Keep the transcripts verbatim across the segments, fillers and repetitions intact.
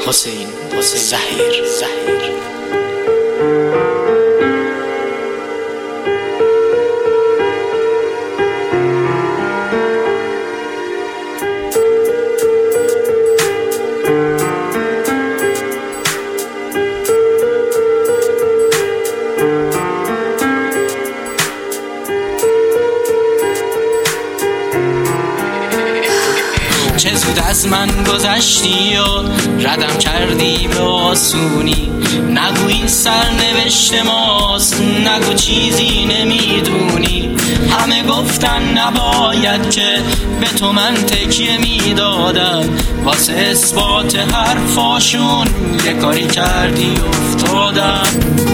حسین زهیر زهیر چه زود از من گذشتی و ردم کردی به آسونی. نگویی سرنوشت ماست، نگو چیزی نمیدونی. همه گفتن نباید که به تو من تکیه میدادم، واسه اثبات حرفاشون یه کاری کردی افتادم.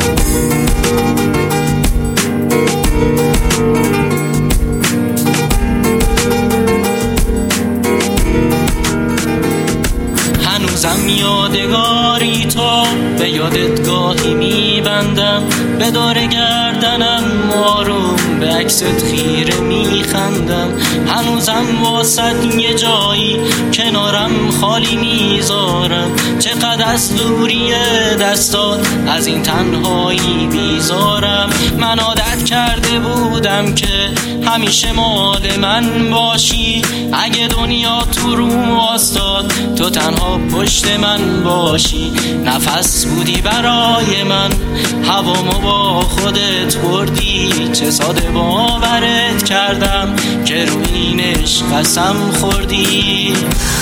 هنوزم یادگاری تو به یادتگاهی میبندم، به دور گردنم آروم به عکست خیره میخندم. هنوزم واسد یه جایی کنارم خالی میذارم، چقدر از دوری دستات از این تنهایی بیزارم. من عادت کرده بودم که همیشه مال من باشی، اگه دنیا تو رو واسطاد تو تنها پشت من باشی. نفس بودی برای من، هوامو با خودت بردی. چه ساده باورت کردم که روی اینش قسم خوردی.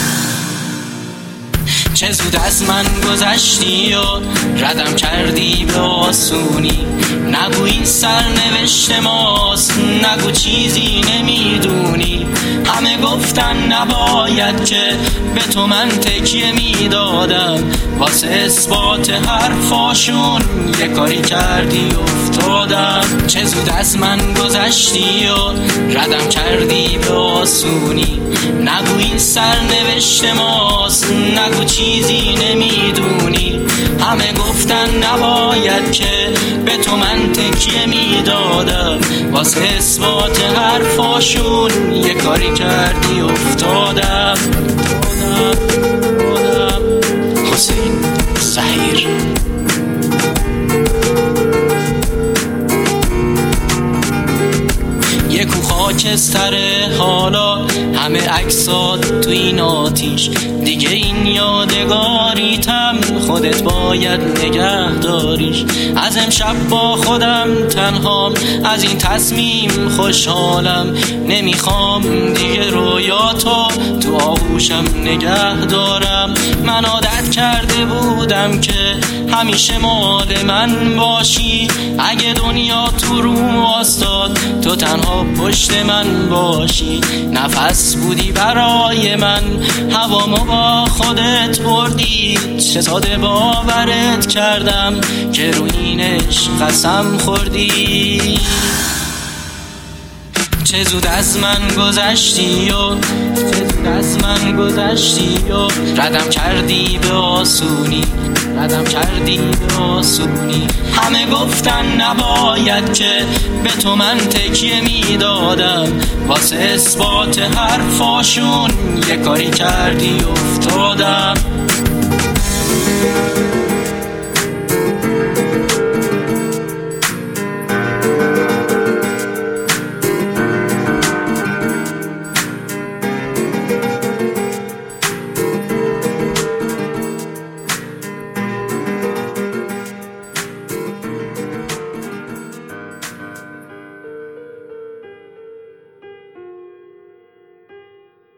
چه زود از من گذشتی و ردم کردی به آسونی. نگویی سرنوشت ماست، نگو چیزی نمیدونی. همه گفتن نباید که به تو من تکیه میدادم، واسه اثبات حرفاشون یه کاری کردی افتادم. چه زود از من گذشتی و ردم کردی به آسونی. نگویی سرنوشت ماست، نگو چیزی نمیدونی. همه گفتن نباید که به تو من تکیه میدادم، واسه اثبات حرفاشون یه کاری کردی افتادم. حسین زهیر. یه کو خاکستره حالا همه عکسات تو این آتیش. دیگه این یادگاریتم خودت باید نگه داریش. از امشب با خودم تنهام، از این تصمیم خوشحالم. نمیخوام دیگه رویاتو تو آغوشم نگه دارم. من عادت کرده بودم که همیشه مال من باشی، اگه دنیا تو رو واسطاد تو تنها پشت من باشی. نفس بودی برای من، هوامو با خودت بردی. چه ساده باورت کردم که روی اینش قسم خوردی. چه زود از من گذشتی و چه زود از من گذشتی و ردم کردی به آسونی. ردم کردی به آسونی. همه گفتن نباید که به تو من تکیه میدادم، واسه اثبات حرفاشون یه کاری کردی افتادم.